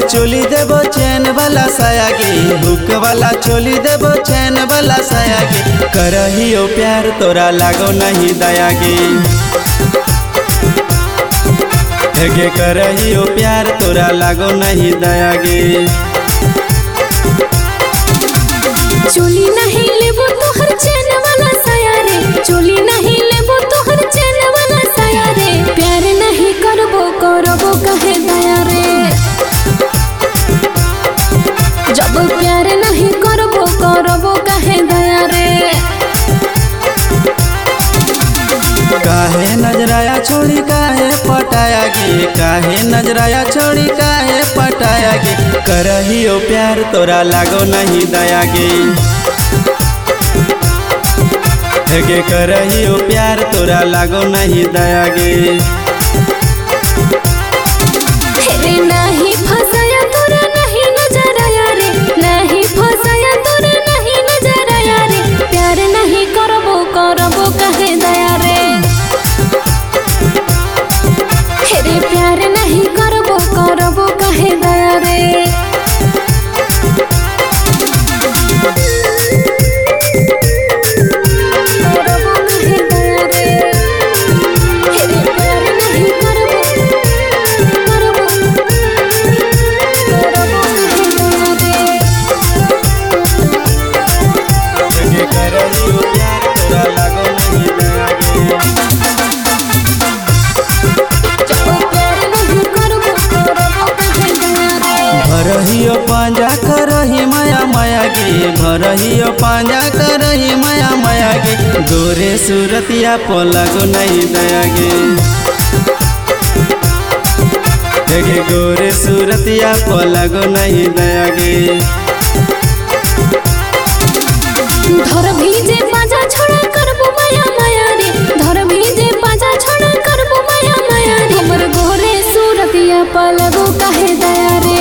चोली देबो चैन वाला साया गे, हुक वाला चोली देबो चैन वाला साया गे। करहियो प्यार तोरा लागो नहीं दया गे, गे करहियो प्यार तोरा लागो नहीं दया गे। चोली नहीं लेबो तोहर चैन वाला साया रे, चोली नहीं लेबो तोहर चैन वाला साया रे। प्यार नहीं करबो करबो कहे दया रे, जब प्यार नहीं करबो करबो कहे दया रे। काहे नजराया छोड़ी काहे पटाया गे, काहे नजराया छोड़ी काहे पटाया गे। करहियो प्यार तोरा लागो नहीं दया गे, गे करहियो प्यार तोरा लागो नहीं दया गे। रे नहीं फसाया तोरा नहीं नजर आया रे, नहीं फसाया तोरा नहीं नजर आया रे। प्यार नहीं करबो करबो कहे दया रे, रे प्यार नहीं करबो करबो कहे दया रे। करबो कहे दया रे, रे प्यार नहीं करबो करबो करबो कहे दया रे। गे करहियो प्यार तोरा लागो नहीं दया गे। भरहियो पांजा करही माया माया गे, भरहियो पांजा करही माया माया गे। गोरे सूरतिया पलगो नहीं दया गे, गे गोरे सूरतिया पलगो नहीं दया गे। धर भीजे पाजा छोड़ा करबो माया माया रे, धर भीजे पाजा छोड़ा करबो माया माया रे। हमर गोरे सूरतिया पलगो कहे दया रे,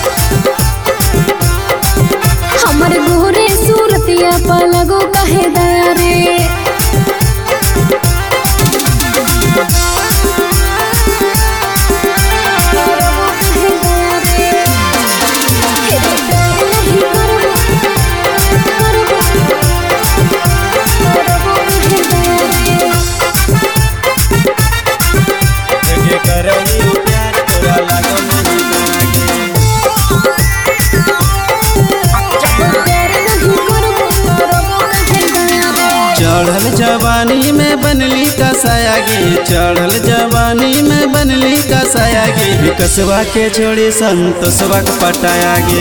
हमर गोरे सूरतिया पलगो कहे दया रे। करहियो प्यार तोरा लागो नहीं दया गे। चढ़ल जवानी में बनली कसाया गे, चढ़ल जवानी में बनली कसाया गे। कसवा के छोड़ी संतोषवा के पटाया गे,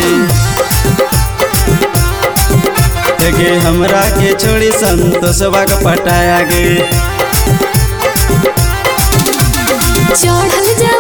गे हमरा के छोड़ी संतोषवा के पटाया गे। चढ़ल जा